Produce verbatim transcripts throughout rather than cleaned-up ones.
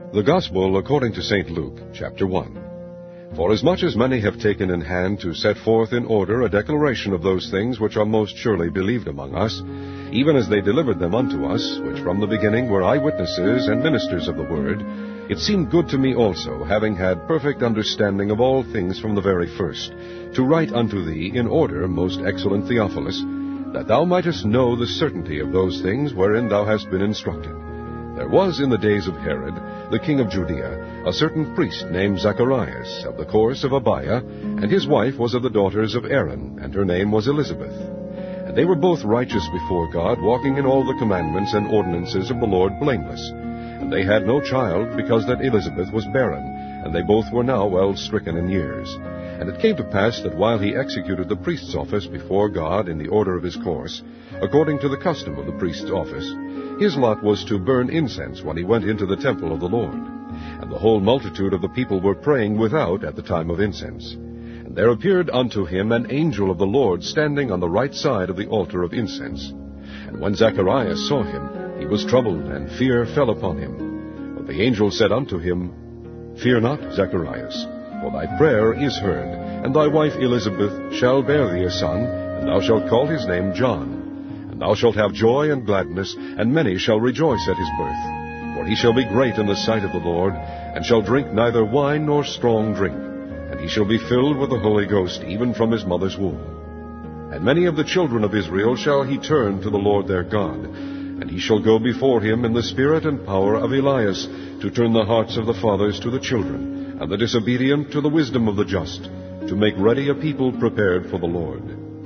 The Gospel according to Saint Luke, chapter one. Forasmuch as many have taken in hand to set forth in order a declaration of those things which are most surely believed among us, even as they delivered them unto us, which from the beginning were eyewitnesses and ministers of the word, it seemed good to me also, having had perfect understanding of all things from the very first, to write unto thee in order, most excellent Theophilus, that thou mightest know the certainty of those things wherein thou hast been instructed. There was in the days of Herod, the king of Judea, a certain priest named Zacharias, of the course of Abiah, and his wife was of the daughters of Aaron, and her name was Elizabeth. And they were both righteous before God, walking in all the commandments and ordinances of the Lord blameless. And they had no child, because that Elizabeth was barren, and they both were now well stricken in years. And it came to pass that while he executed the priest's office before God in the order of his course, according to the custom of the priest's office, his lot was to burn incense when he went into the temple of the Lord. And the whole multitude of the people were praying without at the time of incense. And there appeared unto him an angel of the Lord standing on the right side of the altar of incense. And when Zacharias saw him, he was troubled, and fear fell upon him. But the angel said unto him, Fear not, Zacharias, for thy prayer is heard, and thy wife Elizabeth shall bear thee a son, and thou shalt call his name John. And thou shalt have joy and gladness, and many shall rejoice at his birth. For he shall be great in the sight of the Lord, and shall drink neither wine nor strong drink. And he shall be filled with the Holy Ghost, even from his mother's womb. And many of the children of Israel shall he turn to the Lord their God. And he shall go before him in the spirit and power of Elias, to turn the hearts of the fathers to the children, and the disobedient to the wisdom of the just, to make ready a people prepared for the Lord.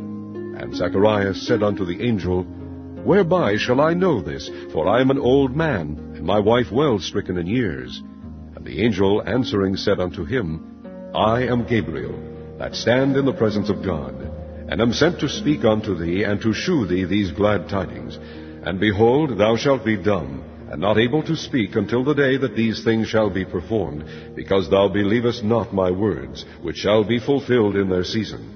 And Zacharias said unto the angel, Whereby shall I know this? For I am an old man, and my wife well stricken in years. And the angel answering said unto him, I am Gabriel, that stand in the presence of God, and am sent to speak unto thee, and to shew thee these glad tidings. And behold, thou shalt be dumb, and not able to speak until the day that these things shall be performed, because thou believest not my words, which shall be fulfilled in their season.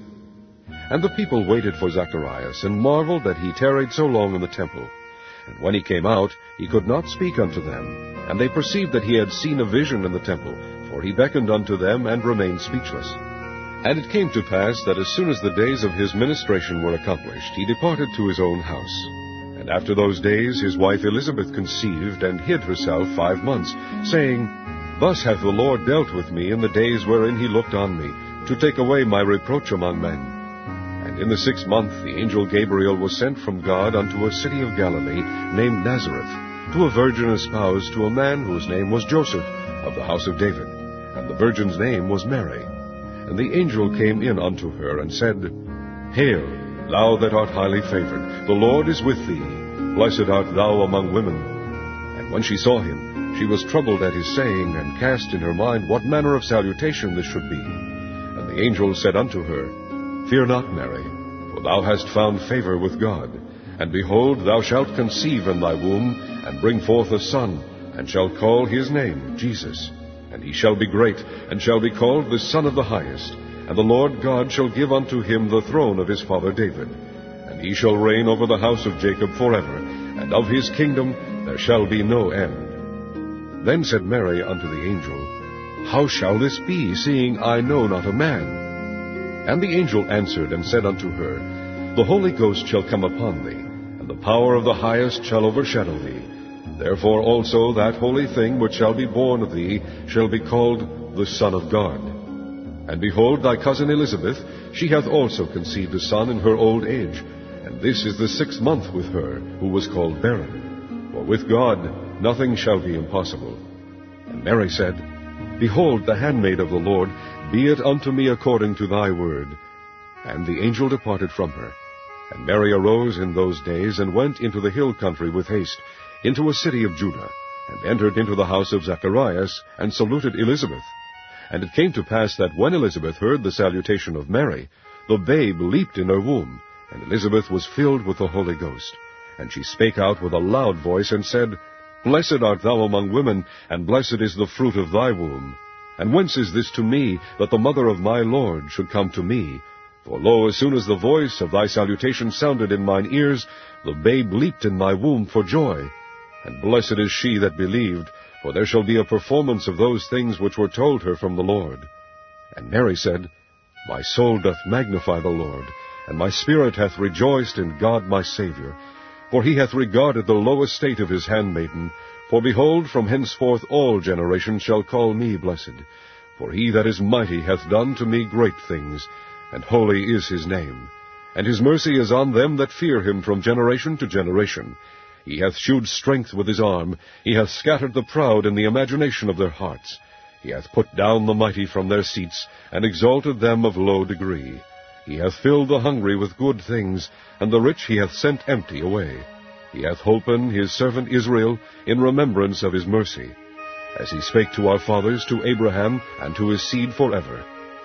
And the people waited for Zacharias, and marveled that he tarried so long in the temple. And when he came out, he could not speak unto them. And they perceived that he had seen a vision in the temple, for he beckoned unto them, and remained speechless. And it came to pass that as soon as the days of his ministration were accomplished, he departed to his own house. And after those days his wife Elizabeth conceived, and hid herself five months, saying, Thus hath the Lord dealt with me in the days wherein he looked on me, to take away my reproach among men. And in the sixth month the angel Gabriel was sent from God unto a city of Galilee, named Nazareth, to a virgin espoused to a man whose name was Joseph, of the house of David. And the virgin's name was Mary. And the angel came in unto her, and said, Hail, thou that art highly favored, the Lord is with thee. Blessed art thou among women. And when she saw him, she was troubled at his saying, and cast in her mind what manner of salutation this should be. And the angel said unto her, Fear not, Mary, for thou hast found favor with God. And behold, thou shalt conceive in thy womb, and bring forth a son, and shalt call his name Jesus. And he shall be great, and shall be called the Son of the Highest. And the Lord God shall give unto him the throne of his father David. And he shall reign over the house of Jacob forever, and of his kingdom there shall be no end. Then said Mary unto the angel, How shall this be, seeing I know not a man? And the angel answered and said unto her, The Holy Ghost shall come upon thee, and the power of the Highest shall overshadow thee. Therefore also that holy thing which shall be born of thee shall be called the Son of God. And behold, thy cousin Elizabeth, she hath also conceived a son in her old age, and this is the sixth month with her, who was called barren. For with God nothing shall be impossible. And Mary said, Behold, the handmaid of the Lord, be it unto me according to thy word. And the angel departed from her. And Mary arose in those days, and went into the hill country with haste, into a city of Judah, and entered into the house of Zacharias, and saluted Elizabeth. And it came to pass that when Elizabeth heard the salutation of Mary, the babe leaped in her womb, and Elizabeth was filled with the Holy Ghost. And she spake out with a loud voice, and said, Blessed art thou among women, and blessed is the fruit of thy womb. And whence is this to me, that the mother of my Lord should come to me? For lo, as soon as the voice of thy salutation sounded in mine ears, the babe leaped in my womb for joy. And blessed is she that believed, for there shall be a performance of those things which were told her from the Lord. And Mary said, My soul doth magnify the Lord, and my spirit hath rejoiced in God my Saviour, for he hath regarded the low estate of his handmaiden. For behold, from henceforth all generations shall call me blessed. For he that is mighty hath done to me great things, and holy is his name. And his mercy is on them that fear him from generation to generation. He hath shewed strength with his arm. He hath scattered the proud in the imagination of their hearts. He hath put down the mighty from their seats, and exalted them of low degree. He hath filled the hungry with good things, and the rich he hath sent empty away. He hath holpen his servant Israel in remembrance of his mercy, as he spake to our fathers, to Abraham, and to his seed forever.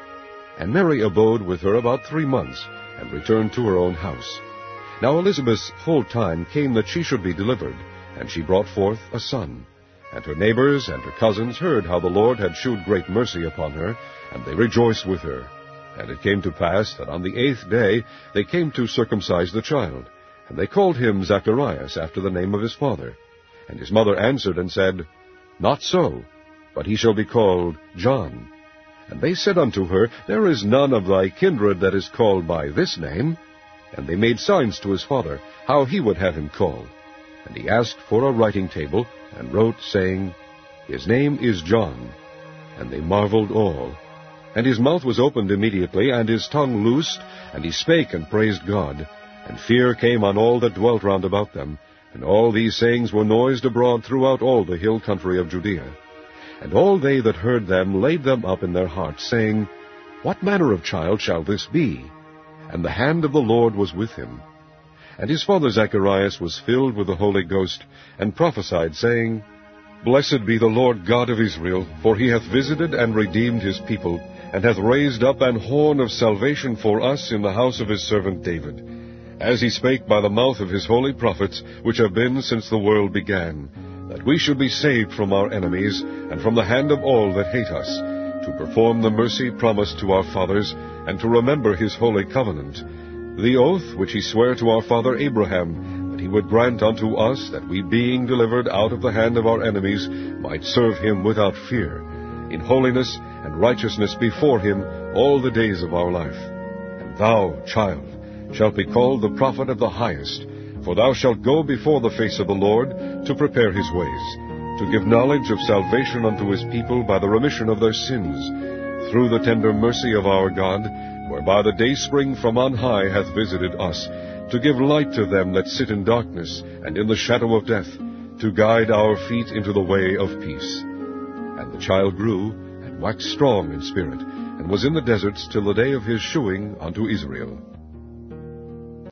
And Mary abode with her about three months, and returned to her own house. Now Elizabeth's full time came that she should be delivered, and she brought forth a son. And her neighbors and her cousins heard how the Lord had shewed great mercy upon her, and they rejoiced with her. And it came to pass that on the eighth day they came to circumcise the child. And they called him Zacharias, after the name of his father. And his mother answered and said, Not so, but he shall be called John. And they said unto her, There is none of thy kindred that is called by this name. And they made signs to his father, how he would have him called. And he asked for a writing table, and wrote, saying, His name is John. And they marveled all. And his mouth was opened immediately, and his tongue loosed, and he spake and praised God. And fear came on all that dwelt round about them. And all these sayings were noised abroad throughout all the hill country of Judea. And all they that heard them laid them up in their hearts, saying, What manner of child shall this be? And the hand of the Lord was with him. And his father Zacharias was filled with the Holy Ghost, and prophesied, saying, Blessed be the Lord God of Israel, for he hath visited and redeemed his people, and hath raised up an horn of salvation for us in the house of his servant David, as he spake by the mouth of his holy prophets, which have been since the world began, that we should be saved from our enemies, and from the hand of all that hate us, to perform the mercy promised to our fathers, and to remember his holy covenant, the oath which he sware to our father Abraham, that he would grant unto us, that we, being delivered out of the hand of our enemies, might serve him without fear, in holiness and righteousness before him all the days of our life. And thou, child, shalt be called the prophet of the highest, for thou shalt go before the face of the Lord, to prepare his ways, to give knowledge of salvation unto his people by the remission of their sins, through the tender mercy of our God, whereby the dayspring from on high hath visited us, to give light to them that sit in darkness and in the shadow of death, to guide our feet into the way of peace. And the child grew, and waxed strong in spirit, and was in the deserts till the day of his shewing unto Israel.